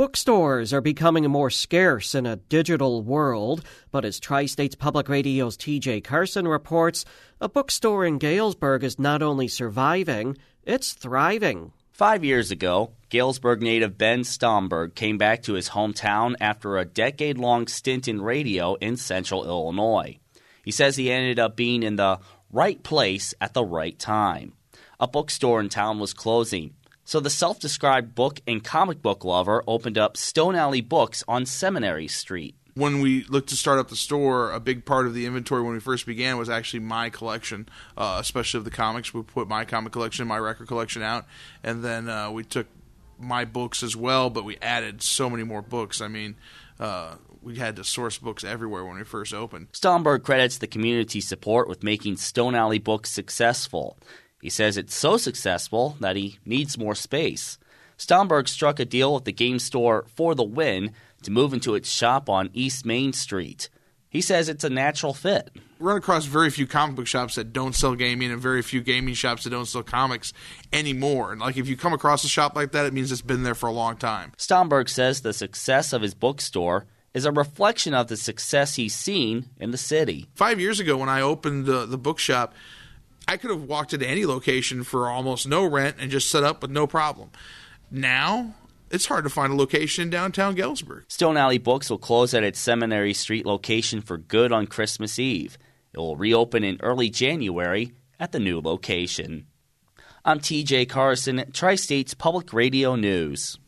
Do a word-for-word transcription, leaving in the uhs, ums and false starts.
Bookstores are becoming more scarce in a digital world, but as Tri-States Public Radio's T J Carson reports, a bookstore in Galesburg is not only surviving, it's thriving. Five years ago, Galesburg native Ben Stomberg came back to his hometown after a decade-long stint in radio in central Illinois. He says he ended up being in the right place at the right time. A bookstore in town was closing, so the self-described book and comic book lover opened up Stone Alley Books on Seminary Street. When we looked to start up the store, a big part of the inventory when we first began was actually my collection, uh, especially of the comics. We put my comic collection, my record collection out, and then uh, we took my books as well, but we added so many more books. I mean, uh, we had to source books everywhere when we first opened. Stomberg credits the community support with making Stone Alley Books successful. He says it's so successful that he needs more space. Stomberg struck a deal with the game store For the Win to move into its shop on East Main Street. He says it's a natural fit. We run across very few comic book shops that don't sell gaming and very few gaming shops that don't sell comics anymore. And like if you come across a shop like that, it means it's been there for a long time. Stomberg says the success of his bookstore is a reflection of the success he's seen in the city. Five years ago when I opened uh, the bookshop, I could have walked into any location for almost no rent and just set up with no problem. Now, it's hard to find a location in downtown Galesburg. Stone Alley Books will close at its Seminary Street location for good on Christmas Eve. It will reopen in early January at the new location. I'm T J Carson, Tri-States Public Radio News.